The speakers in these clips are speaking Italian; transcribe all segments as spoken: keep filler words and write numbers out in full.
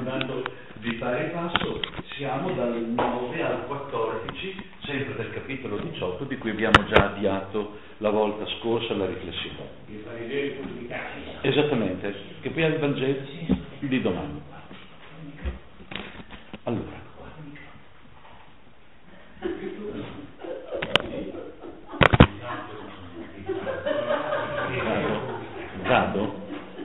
andando di pari passo, siamo dal nove al quattordici, sempre del capitolo diciotto, di cui abbiamo già avviato la volta scorsa la riflessione. I farisei pubblicani. Esattamente, che poi è il Vangelo di domani. Allora, vado?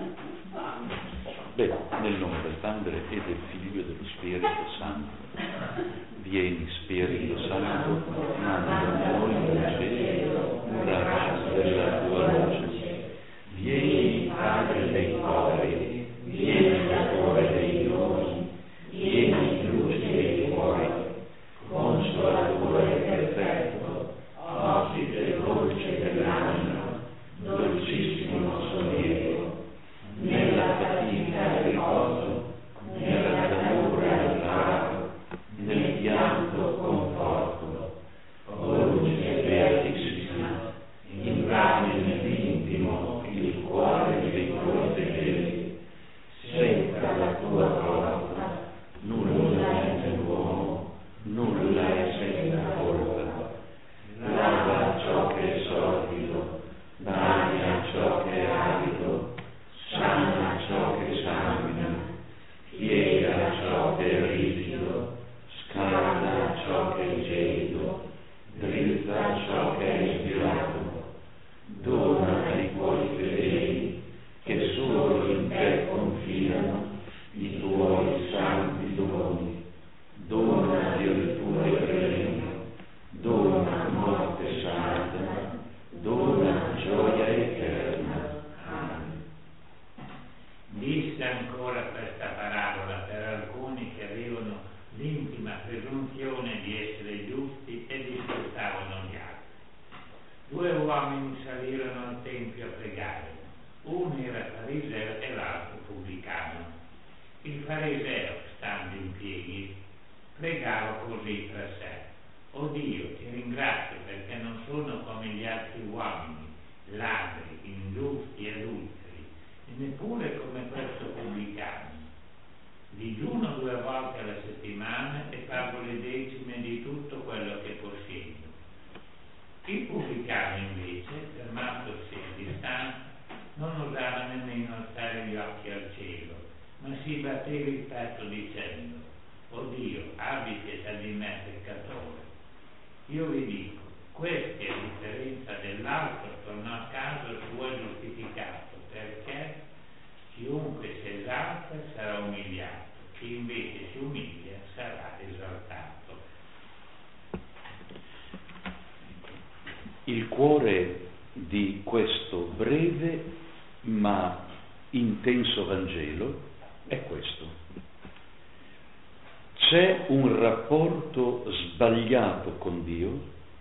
Beh, nel nome del Padre e del Figlio e dello Spirito Santo. Vieni, Spirito Santo, manda a noi dal cielo un raggio della tua luce. Vieni, Padre dei poveri, vieni, Datore dei doni, vieni, luce dei cuori, consolatore perfetto, ospite dolce dell'anima, dolcissimo sollievo, nella fatica e riposo, nella calura e riparo, nel pianto conforto, o luce beatissima, invadi nell'intimo il cuore dei tuoi fedeli, senza la tua porta, nulla è nell'uomo, nulla è senza colpa, lava ciò che è sordido, bagna ciò che è avido, sana ciò che sanguina, piega ciò che è rigido, scalda ciò che è gelido, drizza ciò che è ispirato, dona ai tuoi fedeli che solo in te confidano i tuoi santi doni, dona virtù e premio, dona morte santa, dona gioia eterna. Amen. Disse ancora questa parabola per alcuni che avevano l'intima presunzione di essere giusti e disprezzavano gli altri. Due uomini salirono al tempio a pregare, uno era fariseo e l'altro pubblicano. Il fariseo, stando in piedi, pregava così tra sé: «O Dio, ti ringrazio perché non sono come gli altri uomini, ladri, ingiusti, adulteri, e neppure come questo pubblicano. Digiuno due volte alla settimana e pago le decime di tutto quello che possiedo». Il pubblicano invece, fermatosi a distanza, non osava nemmeno alzare gli occhi al cielo, ma si batteva il petto dicendo: «O Dio, abbi pietà di me peccatore». Io vi dico, questo, a differenza dell'altro, tornò a casa suo giustificato, perché chiunque si esalta sarà umiliato, chi invece si umilia sarà esaltato. Il cuore di questo breve ma intenso Vangelo è questo. C'è un rapporto sbagliato con Dio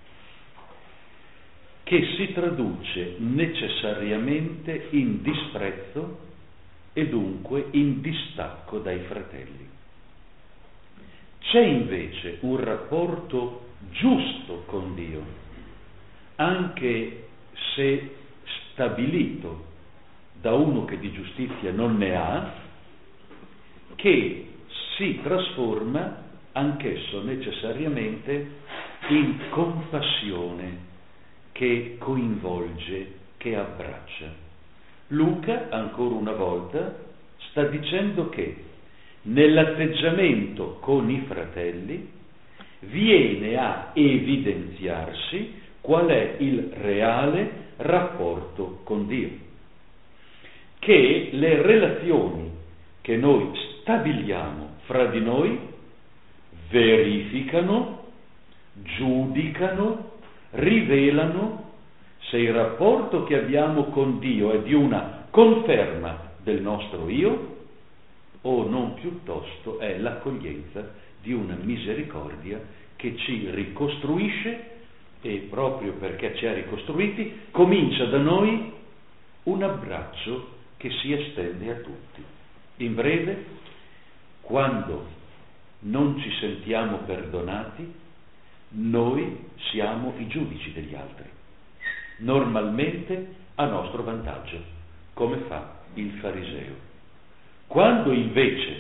che si traduce necessariamente in disprezzo e dunque in distacco dai fratelli. C'è invece un rapporto giusto con Dio, anche se stabilito da uno che di giustizia non ne ha, che si trasforma anch'esso necessariamente in compassione che coinvolge, che abbraccia. Luca, ancora una volta, sta dicendo che nell'atteggiamento con i fratelli viene a evidenziarsi qual è il reale rapporto con Dio, che le relazioni che noi stabiliamo fra di noi verificano, giudicano, rivelano se il rapporto che abbiamo con Dio è di una conferma del nostro io o non piuttosto è l'accoglienza di una misericordia che ci ricostruisce e proprio perché ci ha ricostruiti comincia da noi un abbraccio che si estende a tutti. In breve, quando non ci sentiamo perdonati, noi siamo i giudici degli altri, normalmente a nostro vantaggio, come fa il fariseo. Quando invece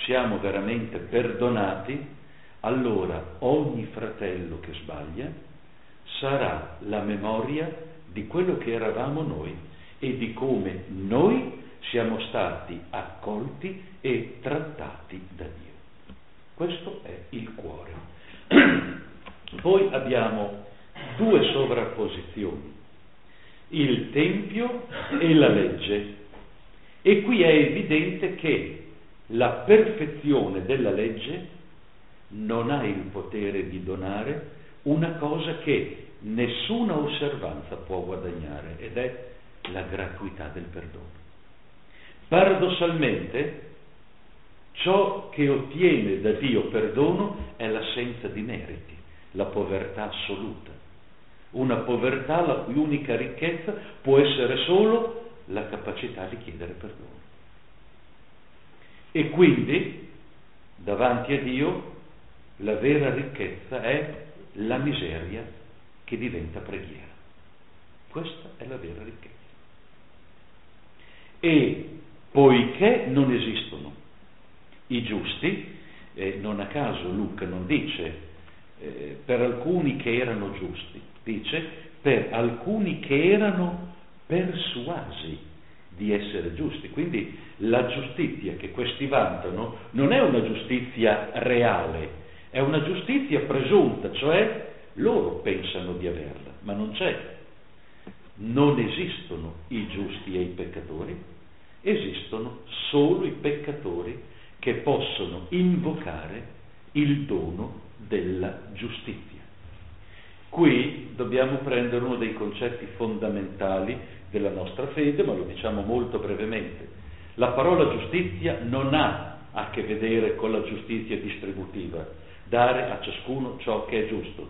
siamo veramente perdonati, allora ogni fratello che sbaglia sarà la memoria di quello che eravamo noi e di come noi siamo stati accolti e trattati da Dio. Questo è il cuore. Poi abbiamo due sovrapposizioni, il Tempio e la legge, e qui è evidente che la perfezione della legge non ha il potere di donare una cosa che nessuna osservanza può guadagnare, ed è la gratuità del perdono. Paradossalmente, ciò che ottiene da Dio perdono è l'assenza di meriti, la povertà assoluta. Una povertà la cui unica ricchezza può essere solo la capacità di chiedere perdono. E quindi, davanti a Dio, la vera ricchezza è la miseria che diventa preghiera. Questa è la vera ricchezza. E poiché non esistono i giusti, eh, non a caso Luca non dice eh, per alcuni che erano giusti, dice per alcuni che erano persuasi di essere giusti. Quindi la giustizia che questi vantano non è una giustizia reale, è una giustizia presunta, cioè loro pensano di averla, ma non c'è. Non esistono i giusti e i peccatori, esistono solo i peccatori che possono invocare il dono della giustizia. Qui dobbiamo prendere uno dei concetti fondamentali della nostra fede, ma lo diciamo molto brevemente. La parola giustizia non ha a che vedere con la giustizia distributiva, dare a ciascuno ciò che è giusto.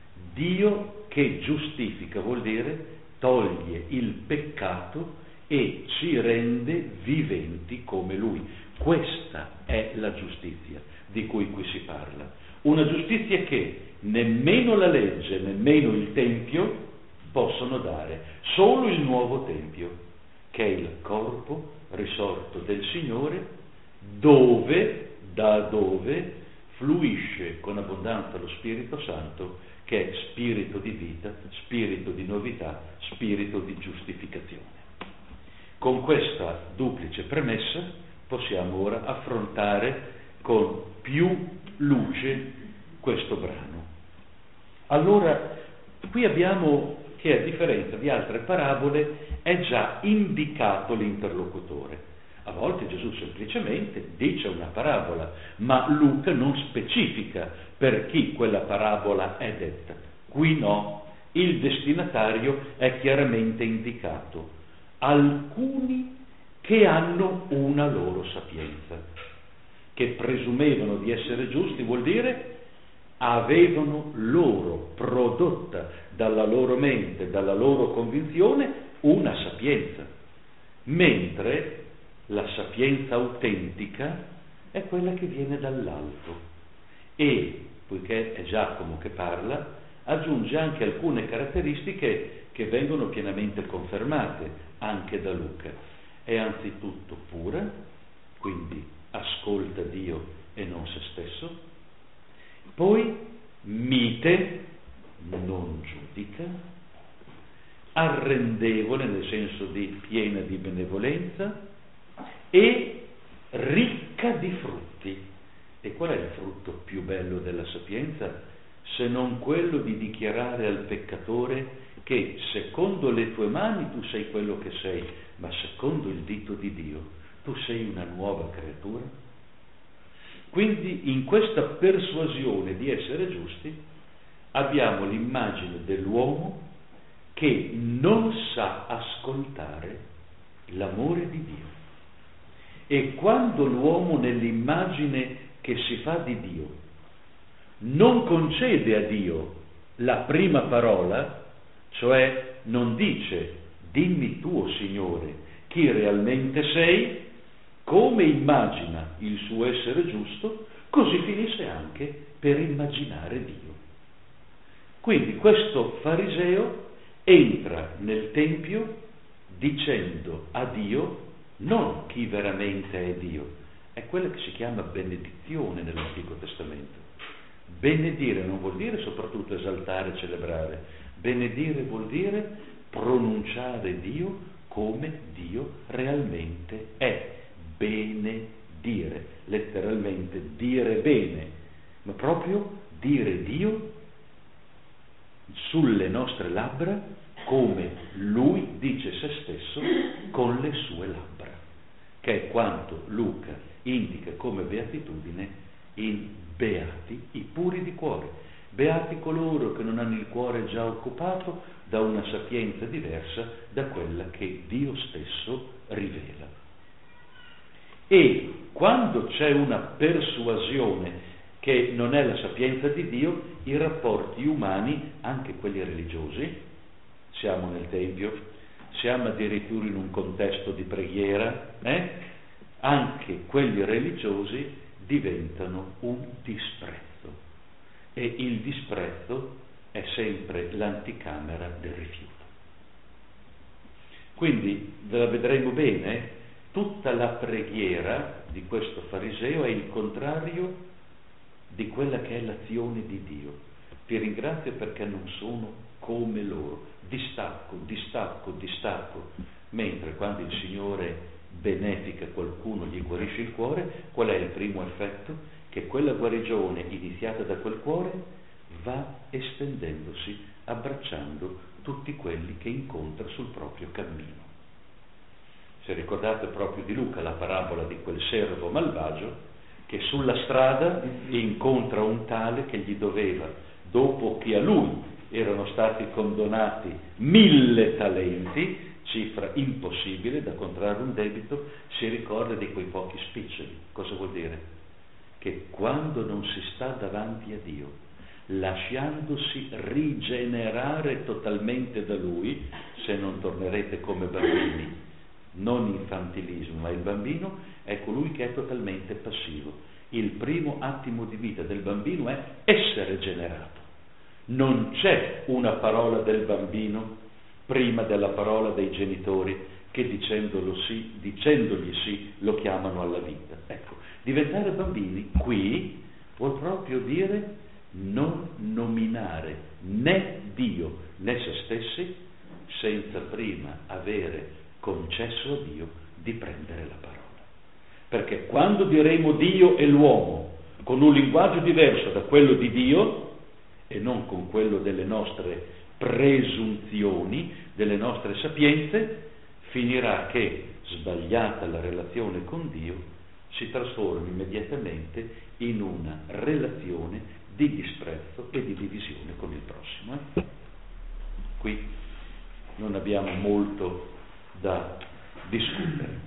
Dio che giustifica vuol dire toglie il peccato e ci rende viventi come Lui. Questa è la giustizia di cui qui si parla. Una giustizia che nemmeno la legge, nemmeno il Tempio possono dare. Solo il nuovo Tempio, che è il corpo risorto del Signore, dove, da dove fluisce con abbondanza lo Spirito Santo, che è spirito di vita, spirito di novità, spirito di giustificazione. Con questa duplice premessa possiamo ora affrontare con più luce questo brano. Allora, qui abbiamo che a differenza di altre parabole è già indicato l'interlocutore. A volte Gesù semplicemente dice una parabola, ma Luca non specifica per chi quella parabola è detta. Qui no, il destinatario è chiaramente indicato. Alcuni che hanno una loro sapienza, che presumevano di essere giusti, vuol dire avevano loro prodotta dalla loro mente, dalla loro convinzione, una sapienza, mentre la sapienza autentica è quella che viene dall'alto e, poiché è Giacomo che parla, aggiunge anche alcune caratteristiche che vengono pienamente confermate anche da Luca. È anzitutto pura, quindi ascolta Dio e non se stesso, poi mite, non giudica, arrendevole nel senso di piena di benevolenza e ricca di frutti. E qual è il frutto più bello della sapienza se non quello di dichiarare al peccatore che secondo le tue mani tu sei quello che sei, ma secondo il dito di Dio tu sei una nuova creatura? Quindi in questa persuasione di essere giusti abbiamo l'immagine dell'uomo che non sa ascoltare l'amore di Dio. E quando l'uomo nell'immagine che si fa di Dio non concede a Dio la prima parola, cioè non dice dimmi tu, Signore, chi realmente sei, come immagina il suo essere giusto, così finisce anche per immaginare Dio. Quindi questo fariseo entra nel Tempio dicendo a Dio non chi veramente è Dio, è quella che si chiama benedizione nell'Antico Testamento. Benedire non vuol dire soprattutto esaltare, celebrare. Benedire vuol dire pronunciare Dio come Dio realmente è. Benedire, letteralmente dire bene, ma proprio dire Dio sulle nostre labbra come Lui dice se stesso con le sue labbra, che è quanto Luca indica come beatitudine in beati i puri di cuore, beati coloro che non hanno il cuore già occupato da una sapienza diversa da quella che Dio stesso rivela. E quando c'è una persuasione che non è la sapienza di Dio, i rapporti umani, anche quelli religiosi, siamo nel Tempio, siamo addirittura in un contesto di preghiera, eh? anche quelli religiosi diventano un disprezzo, e il disprezzo è sempre l'anticamera del rifiuto. Quindi ve la vedremo bene, tutta la preghiera di questo fariseo è il contrario di quella che è l'azione di Dio. Ti ringrazio perché non sono come loro, distacco, distacco, distacco, mentre quando il Signore benefica qualcuno, gli guarisce il cuore, qual è il primo effetto? Che quella guarigione iniziata da quel cuore va estendendosi, abbracciando tutti quelli che incontra sul proprio cammino. Se ricordate proprio di Luca la parabola di quel servo malvagio che sulla strada incontra un tale che gli doveva, dopo che a lui erano stati condonati mille talenti, cifra impossibile da contrarre un debito, si ricorda di quei pochi spiccioli. Cosa vuol dire? Che quando non si sta davanti a Dio, lasciandosi rigenerare totalmente da Lui, se non tornerete come bambini, non infantilismo, ma il bambino è colui che è totalmente passivo. Il primo attimo di vita del bambino è essere generato. Non c'è una parola del bambino prima della parola dei genitori che dicendolo sì, dicendogli sì lo chiamano alla vita. Ecco, diventare bambini qui vuol proprio dire non nominare né Dio né se stessi senza prima avere concesso a Dio di prendere la parola. Perché quando diremo Dio e l'uomo con un linguaggio diverso da quello di Dio e non con quello delle nostre presunzioni, delle nostre sapienze, finirà che, sbagliata la relazione con Dio, si trasforma immediatamente in una relazione di disprezzo e di divisione con il prossimo. Eh? Qui non abbiamo molto da discutere.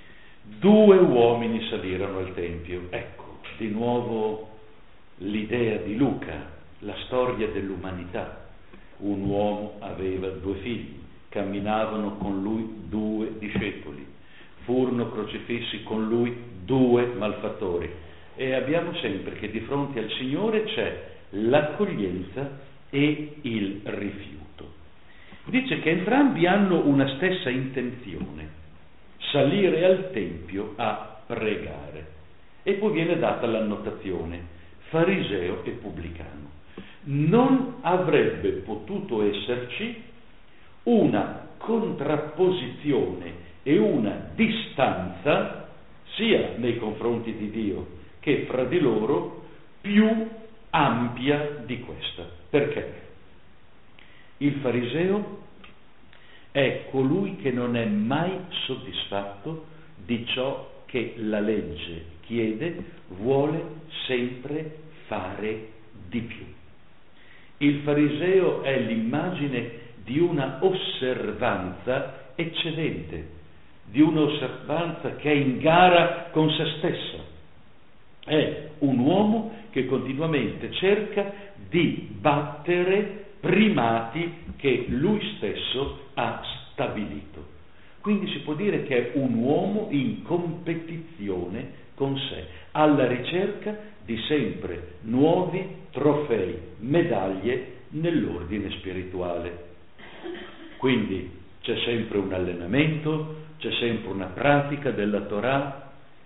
Due uomini salirono al Tempio. Ecco, di nuovo l'idea di Luca, la storia dell'umanità. Un uomo aveva due figli, camminavano con lui due discepoli, furono crocifissi con lui due malfattori, e abbiamo sempre che di fronte al Signore c'è l'accoglienza e il rifiuto. Dice che entrambi hanno una stessa intenzione: salire al Tempio a pregare. E poi viene data l'annotazione: fariseo e pubblicano. Non avrebbe potuto esserci una contrapposizione e una distanza sia nei confronti di Dio che fra di loro più ampia di questa. Perché? Il fariseo è colui che non è mai soddisfatto di ciò che la legge chiede, vuole sempre fare di più. Il fariseo è l'immagine di una osservanza eccedente, di un'osservanza che è in gara con se stessa. È un uomo che continuamente cerca di battere primati che lui stesso ha stabilito. Quindi si può dire che è un uomo in competizione con sé, alla ricerca di sempre nuovi trofei, medaglie nell'ordine spirituale. Quindi c'è sempre un allenamento, c'è sempre una pratica della Torah,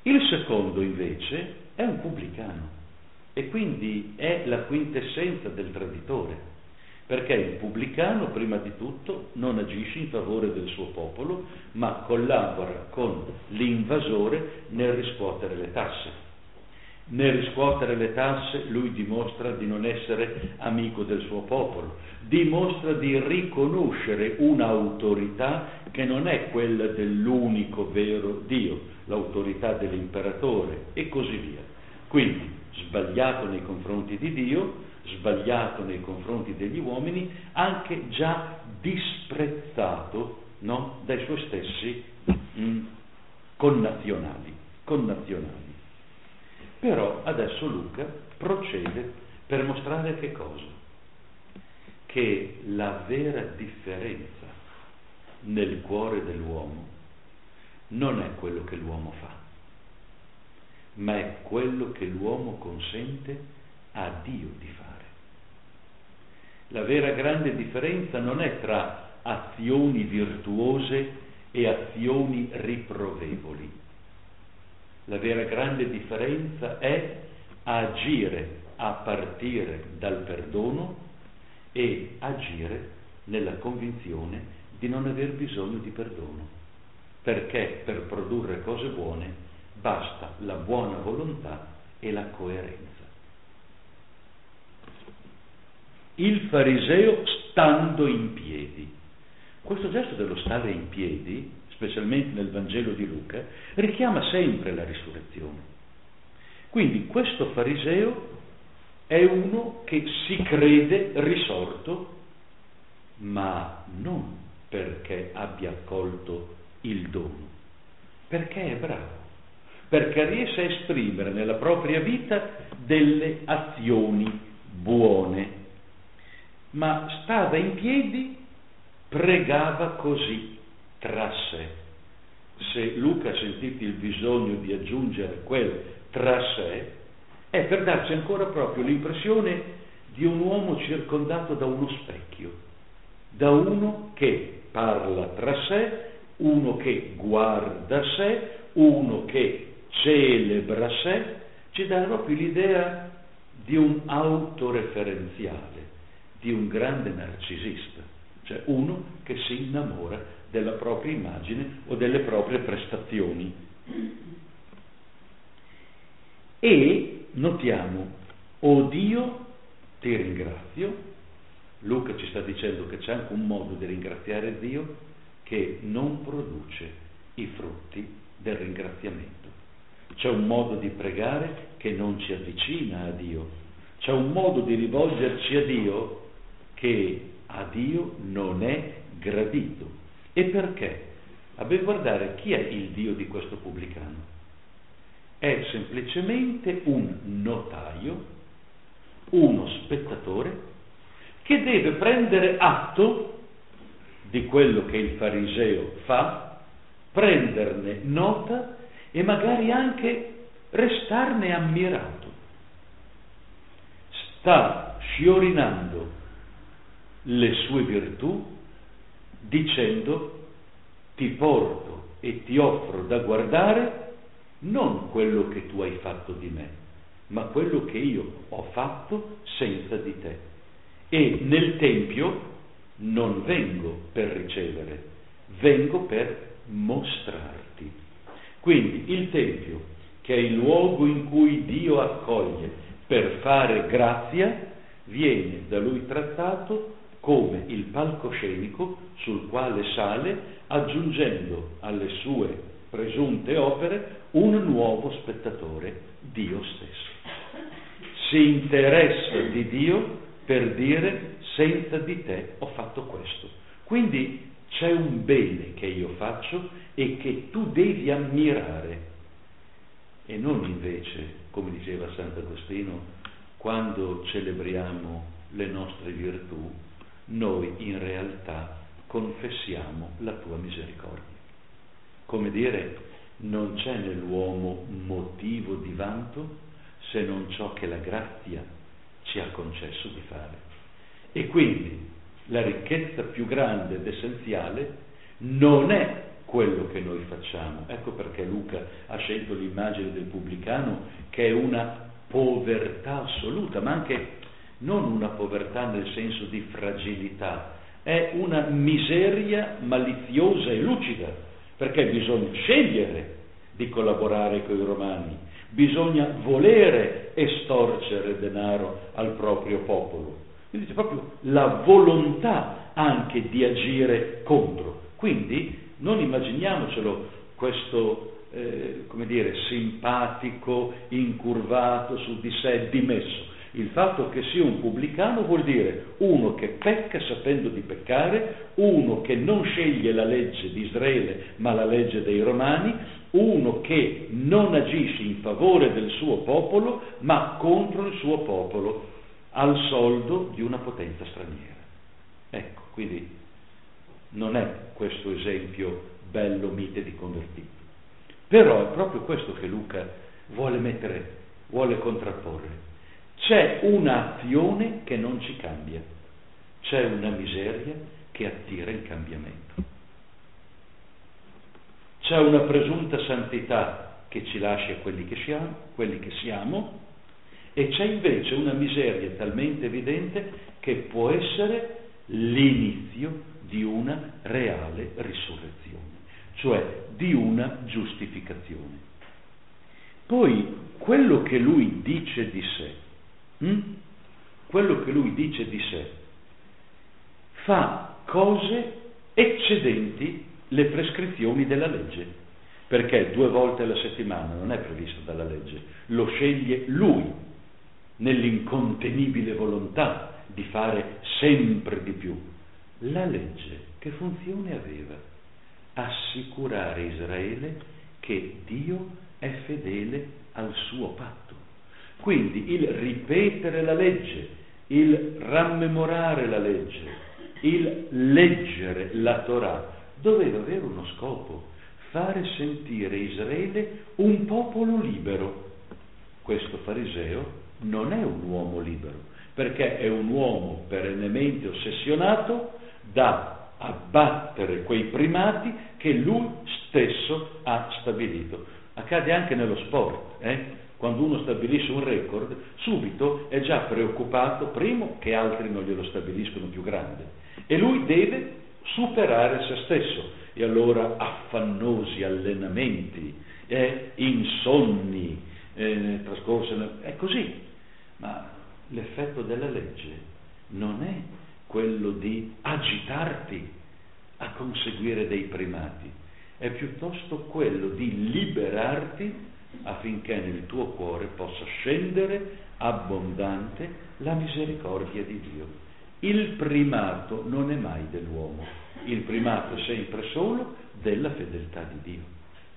Il secondo invece è un pubblicano e quindi è la quintessenza del traditore, perché il pubblicano prima di tutto non agisce in favore del suo popolo, ma collabora con l'invasore nel riscuotere le tasse. Nel riscuotere le tasse lui dimostra di non essere amico del suo popolo, dimostra di riconoscere un'autorità che non è quella dell'unico vero Dio, l'autorità dell'imperatore e così via. Quindi sbagliato nei confronti di Dio, sbagliato nei confronti degli uomini, anche già disprezzato, no, dai suoi stessi mh, connazionali, connazionali. Però adesso Luca procede per mostrare che cosa? Che la vera differenza nel cuore dell'uomo non è quello che l'uomo fa, ma è quello che l'uomo consente a Dio di fare. La vera grande differenza non è tra azioni virtuose e azioni riprovevoli. La vera grande differenza è agire a partire dal perdono e agire nella convinzione di non aver bisogno di perdono, perché per produrre cose buone basta la buona volontà e la coerenza. Il fariseo stando in piedi. Questo gesto dello stare in piedi, specialmente nel Vangelo di Luca, richiama sempre la risurrezione. Quindi questo fariseo è uno che si crede risorto, ma non perché abbia accolto il dono, perché è bravo, perché riesce a esprimere nella propria vita delle azioni buone, ma stava in piedi, pregava così tra sé. Se Luca ha sentito il bisogno di aggiungere quel tra sé, è per darci ancora proprio l'impressione di un uomo circondato da uno specchio, da uno che parla tra sé, uno che guarda sé, uno che celebra sé. Ci dà proprio l'idea di un autoreferenziale, di un grande narcisista, cioè uno che si innamora della propria immagine o delle proprie prestazioni. E notiamo, o Dio ti ringrazio. Luca ci sta dicendo che c'è anche un modo di ringraziare Dio che non produce i frutti del ringraziamento. C'è un modo di pregare che non ci avvicina a Dio, c'è un modo di rivolgerci a Dio che a Dio non è gradito. E perché? A ben guardare, chi è il Dio di questo pubblicano? È semplicemente un notaio, uno spettatore, che deve prendere atto di quello che il fariseo fa, prenderne nota e magari anche restarne ammirato. Sta sciorinando le sue virtù dicendo: ti porto e ti offro da guardare non quello che tu hai fatto di me, ma quello che io ho fatto senza di te. E nel Tempio non vengo per ricevere, vengo per mostrarti. Quindi il Tempio, che è il luogo in cui Dio accoglie per fare grazia, viene da lui trattato come il palcoscenico sul quale sale, aggiungendo alle sue presunte opere un nuovo spettatore, Dio stesso. Si interessa di Dio per dire: senza di te ho fatto questo. Quindi c'è un bene che io faccio e che tu devi ammirare, e non invece, come diceva Sant'Agostino, quando celebriamo le nostre virtù, noi in realtà confessiamo la tua misericordia. Come dire, non c'è nell'uomo motivo di vanto se non ciò che la grazia ci ha concesso di fare. E quindi la ricchezza più grande ed essenziale non è quello che noi facciamo. Ecco perché Luca ha scelto l'immagine del pubblicano, che è una povertà assoluta, ma anche non una povertà nel senso di fragilità, è una miseria maliziosa e lucida, perché bisogna scegliere di collaborare con i romani, bisogna volere estorcere denaro al proprio popolo. Quindi c'è proprio la volontà anche di agire contro. Quindi non immaginiamocelo questo, eh, come dire, simpatico, incurvato su di sé, dimesso. Il fatto che sia un pubblicano vuol dire uno che pecca sapendo di peccare, uno che non sceglie la legge di Israele ma la legge dei Romani, uno che non agisce in favore del suo popolo ma contro il suo popolo, al soldo di una potenza straniera. Ecco, quindi non è questo esempio bello, mite di convertito. Però è proprio questo che Luca vuole mettere, vuole contrapporre. C'è un'azione che non ci cambia, c'è una miseria che attira il cambiamento. C'è una presunta santità che ci lascia quelli che siamo, quelli che siamo, e c'è invece una miseria talmente evidente che può essere l'inizio di una reale risurrezione, cioè di una giustificazione. Poi quello che lui dice di sé, hm? quello che lui dice di sé, fa cose eccedenti le prescrizioni della legge, perché due volte alla settimana non è previsto dalla legge, lo sceglie lui, nell'incontenibile volontà di fare sempre di più. La legge che funzione aveva? Assicurare a Israele che Dio è fedele al suo patto. Quindi il ripetere la legge, il rammemorare la legge, il leggere la Torah doveva avere uno scopo: fare sentire Israele un popolo libero. Questo fariseo non è un uomo libero, perché è un uomo perennemente ossessionato da abbattere quei primati che lui stesso ha stabilito. Accade anche nello sport, eh? Quando uno stabilisce un record, subito è già preoccupato, primo, che altri non glielo stabiliscono più grande, e lui deve superare se stesso, e allora affannosi allenamenti, eh, insonni, eh, trascorse, è così. Ma l'effetto della legge non è quello di agitarti a conseguire dei primati, è piuttosto quello di liberarti affinché nel tuo cuore possa scendere abbondante la misericordia di Dio. Il primato non è mai dell'uomo, il primato è sempre solo della fedeltà di Dio.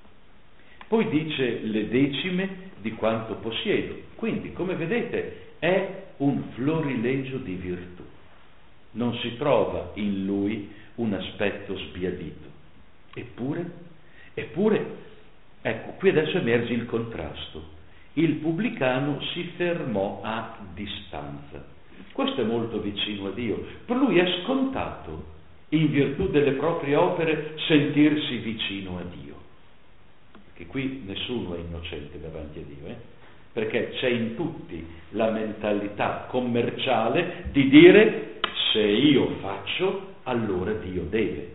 Poi dice le decime di quanto possiedo, quindi come vedete è un florilegio di virtù, non si trova in lui un aspetto sbiadito. Eppure, eppure, ecco, qui adesso emerge il contrasto. Il pubblicano si fermò a distanza. Questo è molto vicino a Dio. Per lui è scontato, in virtù delle proprie opere, sentirsi vicino a Dio. Che qui nessuno è innocente davanti a Dio, eh? Perché c'è in tutti la mentalità commerciale di dire: se io faccio, allora Dio deve.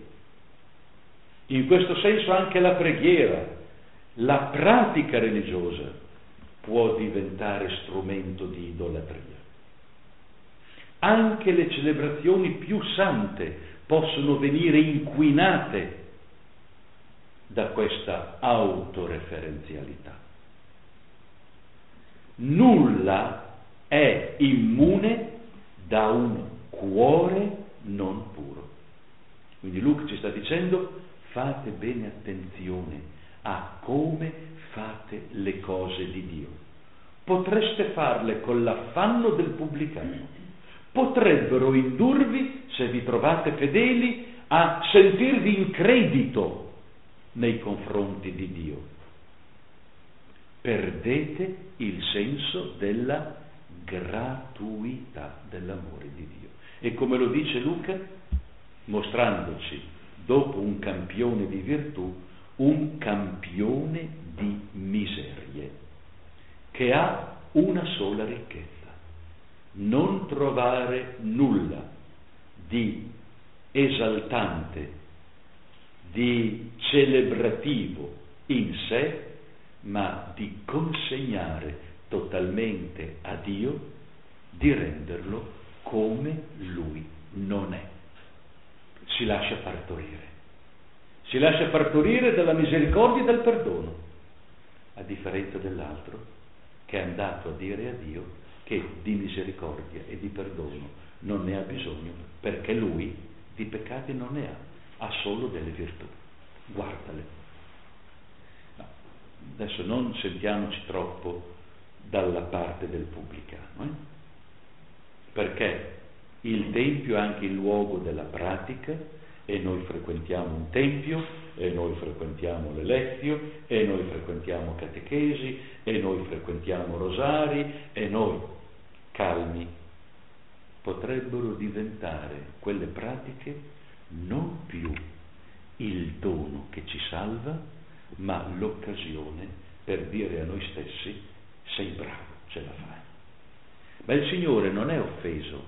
In questo senso anche la preghiera, la pratica religiosa può diventare strumento di idolatria. Anche le celebrazioni più sante possono venire inquinate da questa autoreferenzialità. Nulla è immune da un cuore non puro. Quindi Luca ci sta dicendo: fate bene attenzione a come fate le cose di Dio. Potreste farle con l'affanno del pubblicano, potrebbero indurvi, se vi trovate fedeli, a sentirvi in credito nei confronti di Dio. Perdete il senso della gratuità dell'amore di Dio. E come lo dice Luca, mostrandoci dopo un campione di virtù, un campione di miserie, che ha una sola ricchezza: non trovare nulla di esaltante, di celebrativo in sé, ma di consegnare totalmente a Dio, di renderlo come Lui non è. Si lascia partorire, si lascia partorire dalla misericordia e dal perdono, a differenza dell'altro che è andato a dire a Dio che di misericordia e di perdono non ne ha bisogno, perché lui di peccati non ne ha, ha solo delle virtù. Guardale. No, adesso non sentiamoci troppo dalla parte del pubblicano, eh? Perché il Tempio è anche il luogo della pratica, e noi frequentiamo un Tempio, e noi frequentiamo l'Elezio, e noi frequentiamo catechesi, e noi frequentiamo rosari, e noi, calmi, potrebbero diventare quelle pratiche non più il dono che ci salva, ma l'occasione per dire a noi stessi: sei bravo, ce la fai. Ma il Signore non è offeso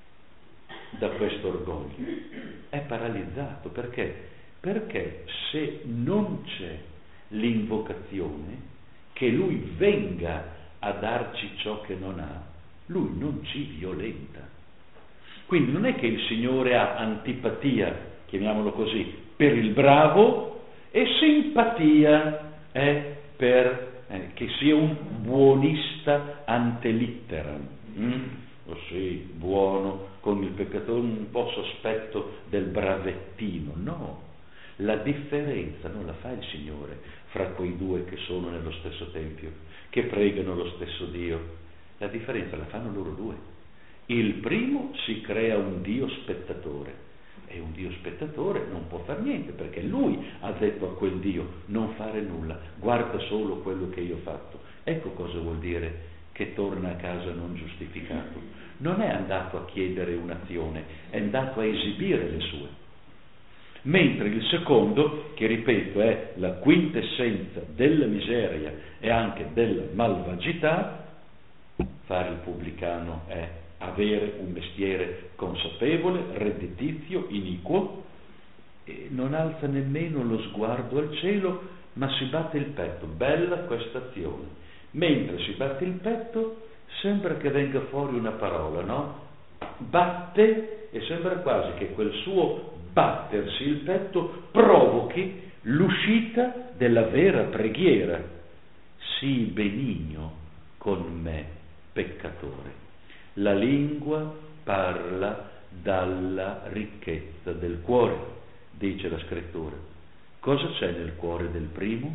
da questo orgoglio, è paralizzato. Perché? Perché se non c'è l'invocazione che Lui venga a darci ciò che non ha, Lui non ci violenta. Quindi non è che il Signore ha antipatia, chiamiamolo così, per il bravo e simpatia eh, per eh, che sia un buonista ante litteram. Mm? Oh sì, buono, con il peccatore un po' sospetto del bravettino. No, la differenza non la fa il Signore fra quei due che sono nello stesso tempio, che pregano lo stesso Dio. La differenza la fanno loro due. Il primo si crea un Dio spettatore, e un Dio spettatore non può far niente, perché lui ha detto a quel Dio: non fare nulla, guarda solo quello che io ho fatto. Ecco cosa vuol dire che torna a casa non giustificato. Non è andato a chiedere un'azione, è andato a esibire le sue. Mentre il secondo, che ripeto è la quintessenza della miseria e anche della malvagità, fare il pubblicano è avere un mestiere consapevole, redditizio, iniquo, e non alza nemmeno lo sguardo al cielo, ma si batte il petto. Bella questa azione. Mentre si batte il petto sembra che venga fuori una parola, no? Batte, e sembra quasi che quel suo battersi il petto provochi l'uscita della vera preghiera: sii benigno con me peccatore. La lingua parla dalla ricchezza del cuore, dice la scrittura. Cosa c'è nel cuore del primo?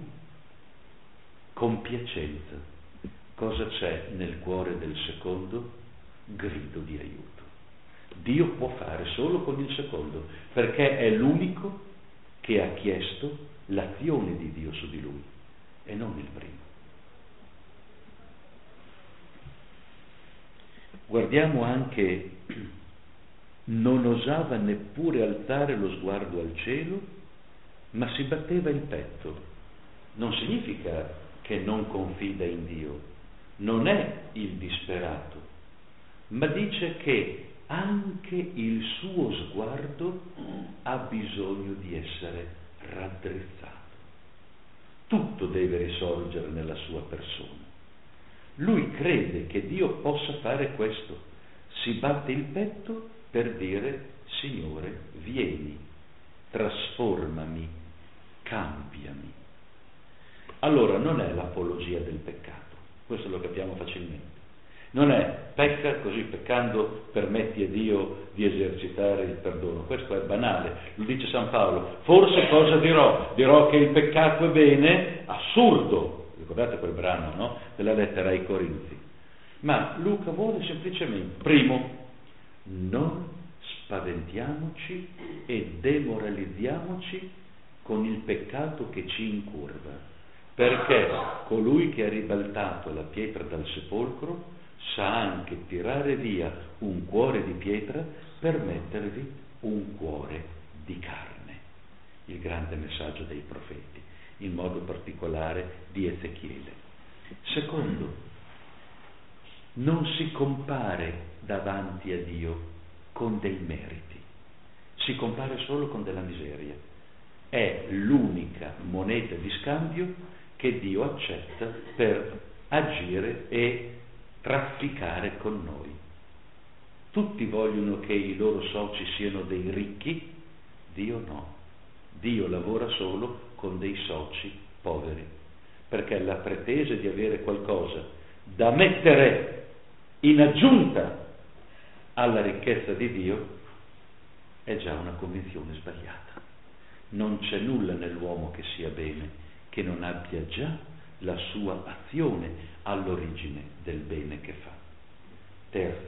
Compiacenza. Cosa c'è nel cuore del secondo? Grido di aiuto. Dio può fare solo con il secondo, perché è l'unico che ha chiesto l'azione di Dio su di lui, e non il primo. Guardiamo anche, non osava neppure alzare lo sguardo al cielo, ma si batteva il petto. Non significa che non confida in Dio, non è il disperato, ma dice che anche il suo sguardo ha bisogno di essere raddrizzato. Tutto deve risorgere nella sua persona. Lui crede che Dio possa fare questo, si batte il petto per dire: Signore, vieni, trasformami, cambiami. Allora non è l'apologia del peccato, questo lo capiamo facilmente. Non è pecca, così peccando permetti a Dio di esercitare il perdono. Questo è banale, lo dice San Paolo. Forse cosa dirò? Dirò che il peccato è bene? Assurdo! Ricordate quel brano, no? Della lettera ai Corinzi. Ma Luca vuole semplicemente, primo, non spaventiamoci e demoralizziamoci con il peccato che ci incurva, perché colui che ha ribaltato la pietra dal sepolcro sa anche tirare via un cuore di pietra per mettervi un cuore di carne. il grande messaggio dei profeti, in modo particolare di Ezechiele. Secondo, non si compare davanti a Dio con dei meriti, si compare solo con della miseria. È l'unica moneta di scambio che Dio accetta per agire e trafficare con noi. Tutti vogliono che i loro soci siano dei ricchi, Dio no. Dio lavora solo con dei soci poveri, perché la pretesa di avere qualcosa da mettere in aggiunta alla ricchezza di Dio è già una convinzione sbagliata. Non c'è nulla nell'uomo che sia bene che non abbia già la sua azione all'origine del bene che fa. Terzo,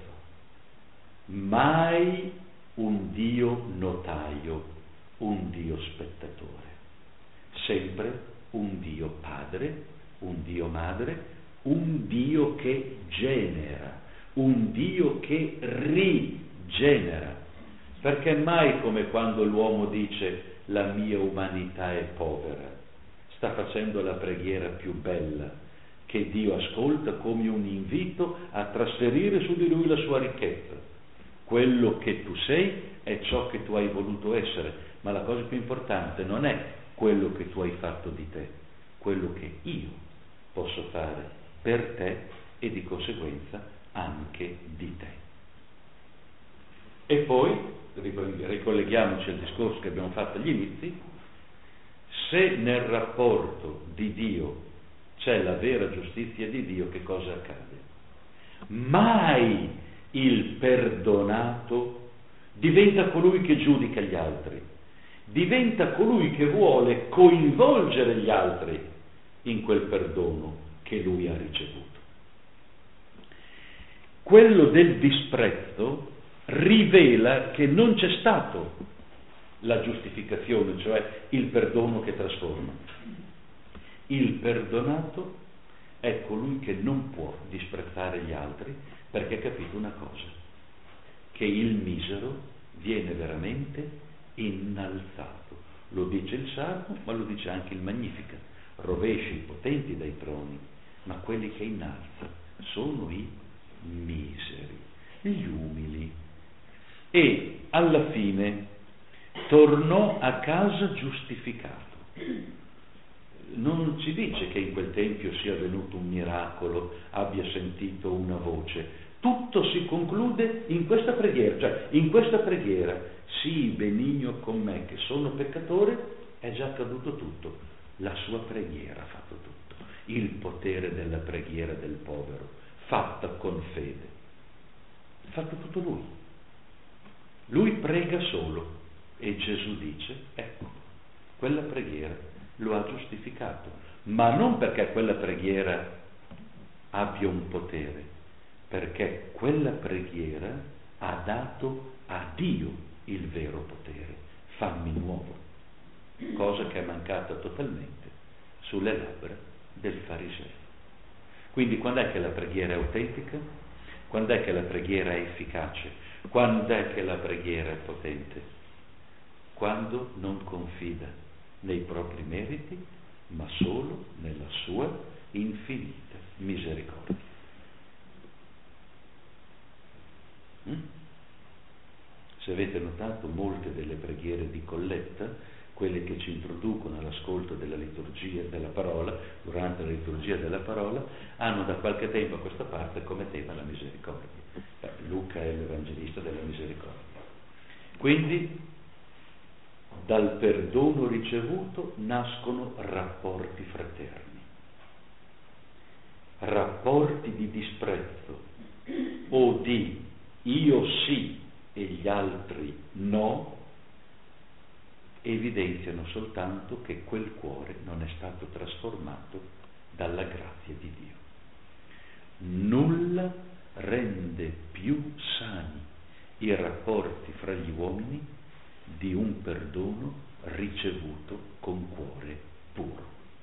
mai un Dio notaio, un Dio spettatore, sempre un Dio padre, un Dio madre, un Dio che genera, un Dio che rigenera, perché mai come quando l'uomo dice la mia umanità è povera, sta facendo la preghiera più bella che Dio ascolta come un invito a trasferire su di lui la sua ricchezza. Quello che tu sei è ciò che tu hai voluto essere, ma la cosa più importante non è quello che tu hai fatto di te, quello che io posso fare per te e di conseguenza anche di te. E poi, ricolleghiamoci al discorso che abbiamo fatto agli inizi, se nel rapporto di Dio c'è la vera giustizia di Dio, che cosa accade? Mai il perdonato diventa colui che giudica gli altri, diventa colui che vuole coinvolgere gli altri in quel perdono che lui ha ricevuto. Quello del disprezzo rivela che non c'è stato la giustificazione, cioè il perdono che trasforma. Il perdonato è colui che non può disprezzare gli altri, perché ha capito una cosa, che il misero viene veramente innalzato. Lo dice il Salmo, ma lo dice anche il Magnificat: rovescia i potenti dai troni, ma quelli che innalza sono i miseri, gli umili. E alla fine tornò a casa giustificato. Non ci dice che in quel tempio sia avvenuto un miracolo, abbia sentito una voce. Tutto si conclude in questa preghiera, cioè in questa preghiera: sii benigno con me che sono peccatore. È già accaduto tutto. La sua preghiera ha fatto tutto. Il potere della preghiera del povero, fatta con fede, ha fatto tutto lui. Lui prega solo e Gesù dice: ecco, quella preghiera lo ha giustificato, ma non perché quella preghiera abbia un potere, perché quella preghiera ha dato a Dio il vero potere: fammi nuovo, cosa che è mancata totalmente sulle labbra del fariseo. Quindi quando è che la preghiera è autentica? Quando è che la preghiera è efficace? Quando è che la preghiera è potente? Quando non confida nei propri meriti, ma solo nella sua infinita misericordia. Mm? Se avete notato, molte delle preghiere di Colletta, quelle che ci introducono all'ascolto della liturgia della parola, durante la liturgia della parola, hanno da qualche tempo a questa parte come tema la misericordia. Beh, Luca è l'evangelista della misericordia. Quindi dal perdono ricevuto nascono rapporti fraterni, rapporti di disprezzo o di io sì e gli altri no, evidenziano soltanto che quel cuore non è stato trasformato dalla grazia di Dio. Nulla rende più sani i rapporti fra gli uomini di un perdono ricevuto con cuore puro.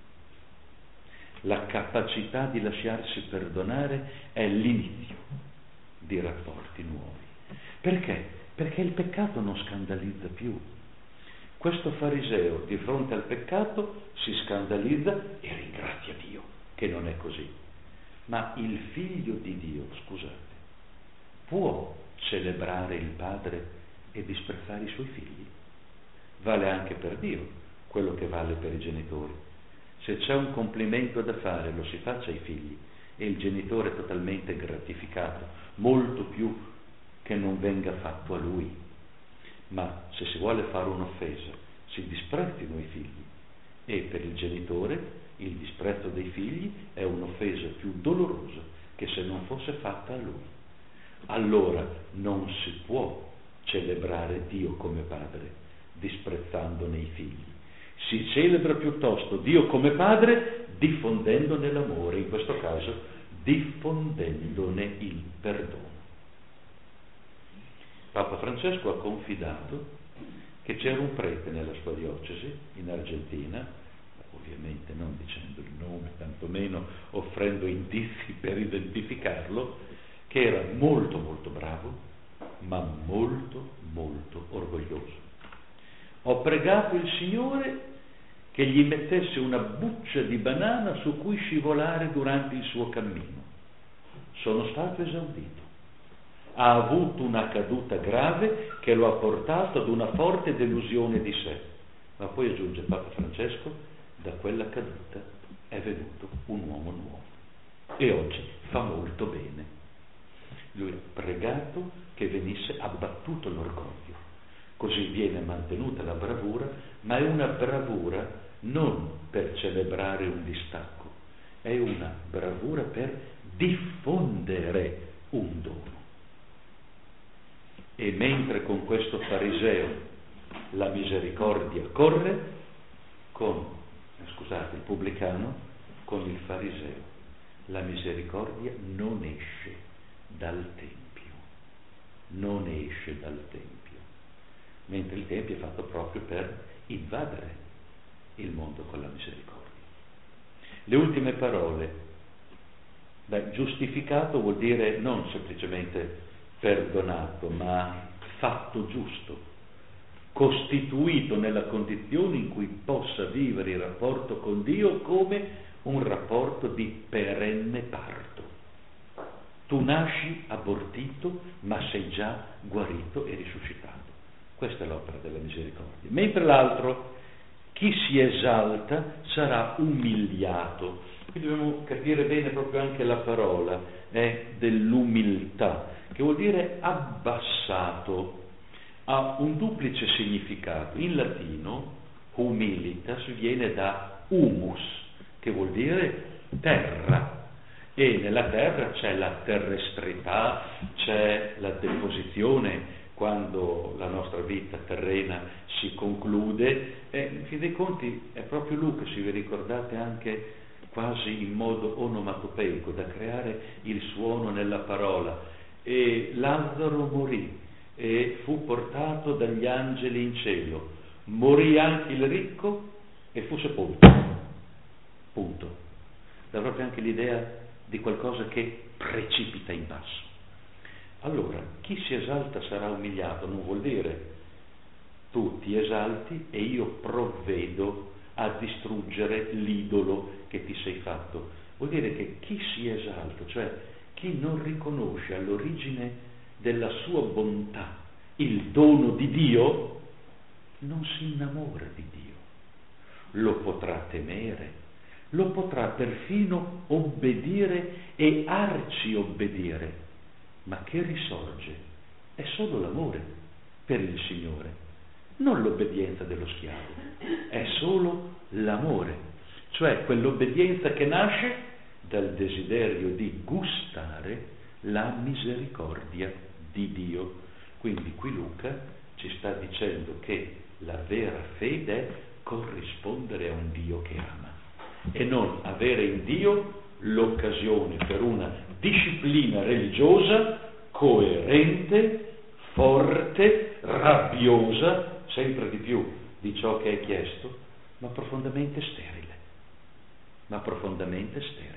La capacità di lasciarsi perdonare è l'inizio di rapporti nuovi. Perché? Perché il peccato non scandalizza più. Questo fariseo di fronte al peccato si scandalizza e ringrazia Dio che non è così. Ma il figlio di Dio, scusate, può celebrare il padre e disprezzare i suoi figli? Vale anche per Dio quello che vale per i genitori. Se c'è un complimento da fare, lo si faccia ai figli, e il genitore è totalmente gratificato, molto più che non venga fatto a lui. Ma se si vuole fare un'offesa, si disprezzino i figli, e per il genitore il disprezzo dei figli è un'offesa più dolorosa che se non fosse fatta a lui. Allora non si può celebrare Dio come padre disprezzandone i figli. Si celebra piuttosto Dio come padre diffondendone l'amore, in questo caso diffondendone il perdono. Papa Francesco ha confidato che c'era un prete nella sua diocesi in Argentina, ovviamente non dicendo il nome, tantomeno offrendo indizi per identificarlo, che era molto molto bravo, ma molto molto orgoglioso. Ho pregato il Signore che gli mettesse una buccia di banana su cui scivolare durante il suo cammino. Sono stato esaudito. Ha avuto una caduta grave che lo ha portato ad una forte delusione di sé. Ma poi aggiunge Papa Francesco, da quella caduta è venuto un uomo nuovo e oggi fa molto bene. Lui ha pregato che venisse abbattuto l'orgoglio, così viene mantenuta la bravura, ma è una bravura non per celebrare un distacco, è una bravura per diffondere un dono. E mentre con questo fariseo la misericordia corre, con, scusate, il pubblicano, con il fariseo la misericordia non esce dal Tempio, non esce dal Tempio, mentre il Tempio è fatto proprio per invadere il mondo con la misericordia. Le ultime parole. Beh, giustificato vuol dire non semplicemente perdonato, ma fatto giusto, costituito nella condizione in cui possa vivere il rapporto con Dio come un rapporto di perenne parto. Tu nasci abortito, ma sei già guarito e risuscitato. Questa è l'opera della misericordia. Mentre l'altro, chi si esalta sarà umiliato. Qui dobbiamo capire bene proprio anche la parola eh, dell'umiltà, che vuol dire abbassato. Ha un duplice significato. In latino humilitas viene da humus, che vuol dire terra, e nella terra c'è la terrestrità, c'è la deposizione quando la nostra vita terrena si conclude, e in fin dei conti è proprio Luca, se vi ricordate, anche quasi in modo onomatopeico, da creare il suono nella parola. E Lazzaro morì e fu portato dagli angeli in cielo, morì anche il ricco e fu sepolto, punto. Dà proprio anche l'idea di qualcosa che precipita in basso. Allora, chi si esalta sarà umiliato, non vuol dire tu ti esalti e io provvedo a distruggere l'idolo che ti sei fatto. Vuol dire che chi si esalta, cioè chi non riconosce all'origine della sua bontà il dono di Dio, non si innamora di Dio, lo potrà temere, lo potrà perfino obbedire e arci obbedire, ma che risorge è solo l'amore per il Signore, non l'obbedienza dello schiavo, è solo l'amore, cioè quell'obbedienza che nasce dal desiderio di gustare la misericordia di Dio. Quindi qui Luca ci sta dicendo che la vera fede è corrispondere a un Dio che ama e non avere in Dio l'occasione per una disciplina religiosa coerente, forte, rabbiosa, sempre di più di ciò che è chiesto, ma profondamente sterile, ma profondamente sterile.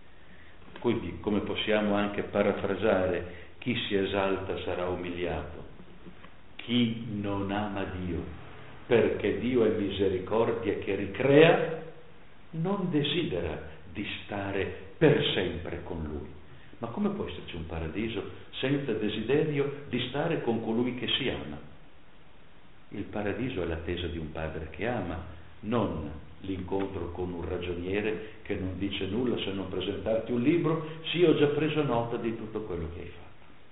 Quindi, come possiamo anche parafrasare, chi si esalta sarà umiliato, chi non ama Dio perché Dio è misericordia che ricrea, non desidera di stare per sempre con Lui. Ma come può esserci un paradiso senza desiderio di stare con colui che si ama? Il paradiso è l'attesa di un padre che ama, non l'incontro con un ragioniere che non dice nulla se non presentarti un libro: sì, ho già preso nota di tutto quello che hai fatto.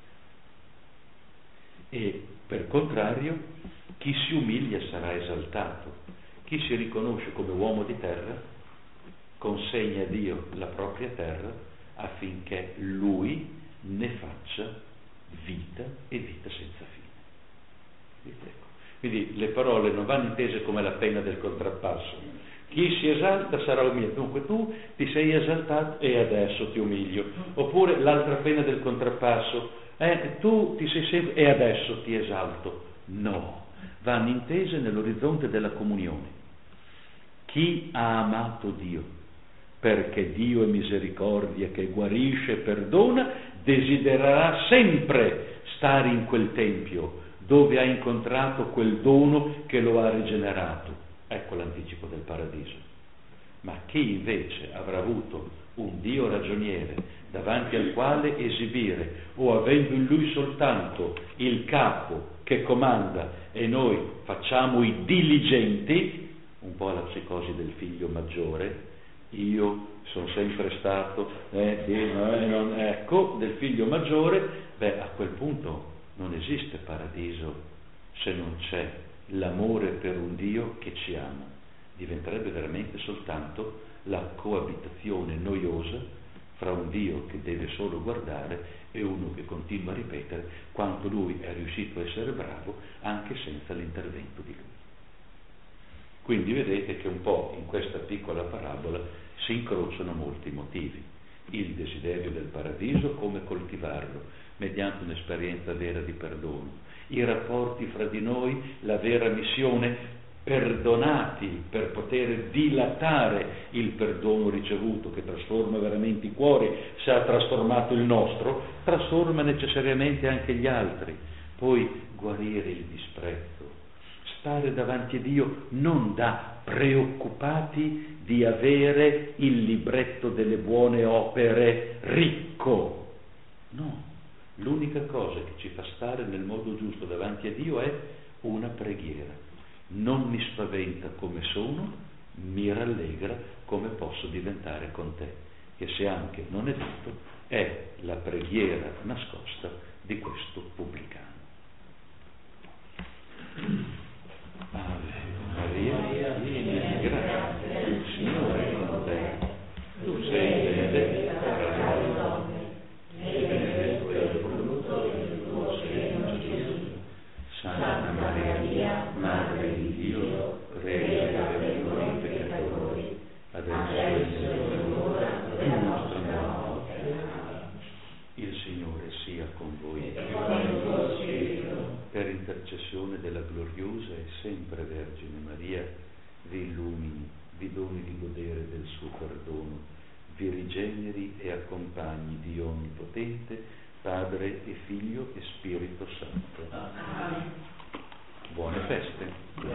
E per contrario, chi si umilia sarà esaltato, chi si riconosce come uomo di terra consegna a Dio la propria terra affinché Lui ne faccia vita e vita senza fine. Ecco. Quindi le parole non vanno intese come la penna del contrappasso. Chi si esalta sarà umiliato. Dunque tu ti sei esaltato e adesso ti umilio. Oppure l'altra penna del contrappasso, eh, tu ti sei sempre e adesso ti esalto. No, vanno intese nell'orizzonte della comunione. Chi ha amato Dio, perché Dio è misericordia che guarisce e perdona, desidererà sempre stare in quel tempio dove ha incontrato quel dono che lo ha rigenerato. Ecco l'anticipo del paradiso. Ma chi invece avrà avuto un Dio ragioniere davanti al quale esibire, o avendo in Lui soltanto il capo che comanda e noi facciamo i diligenti, un po' la psicosi del figlio maggiore, io sono sempre stato eh, di, eh, non, ecco, del figlio maggiore, beh, a quel punto non esiste paradiso se non c'è l'amore per un Dio che ci ama. Diventerebbe veramente soltanto la coabitazione noiosa fra un Dio che deve solo guardare e uno che continua a ripetere quanto lui è riuscito a essere bravo anche senza l'intervento di lui. Quindi vedete che un po' in questa piccola parabola si incrociano molti motivi. Il desiderio del paradiso, come coltivarlo mediante un'esperienza vera di perdono, i rapporti fra di noi, la vera missione, perdonati per poter dilatare il perdono ricevuto che trasforma veramente i cuori. Se ha trasformato il nostro, trasforma necessariamente anche gli altri. Poi guarire il disprezzo, stare davanti a Dio non da preoccupati di avere il libretto delle buone opere ricco, no, l'unica cosa che ci fa stare nel modo giusto davanti a Dio è una preghiera. Non mi spaventa come sono, mi rallegra come posso diventare con te, che se anche non è detto è la preghiera nascosta di questo pubblicano. Ave Maria, piena di grazia, il Signore è con te. Tu sei benedetta tra le donne, e benedetto è il frutto del tuo seno, Gesù. Santa Maria, Madre di Dio, prega per noi peccatori, adesso e nell'ora della nostra morte. Il Signore sia con voi. Per intercessione della gloriosa e sempre Vergine Maria, vi illumini, vi doni di godere del suo perdono, vi rigeneri e accompagni Dio Onnipotente, Padre e Figlio e Spirito Santo. Amen. Buone feste.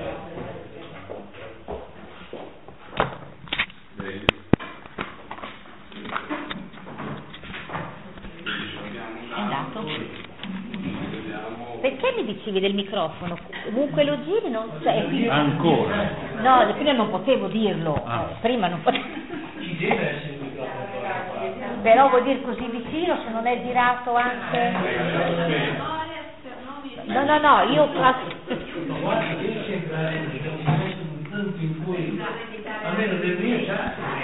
È andato? Perché mi dicevi del microfono? Comunque lo giri non c'è. Cioè, Ancora? No, prima non potevo dirlo. Ah. Prima non potevo. Ci deve essere il microfono. Però vuol dire così vicino, se non è girato anche. No, no, no, io. Ma guarda, io sempre in un punto in cui almeno del mio già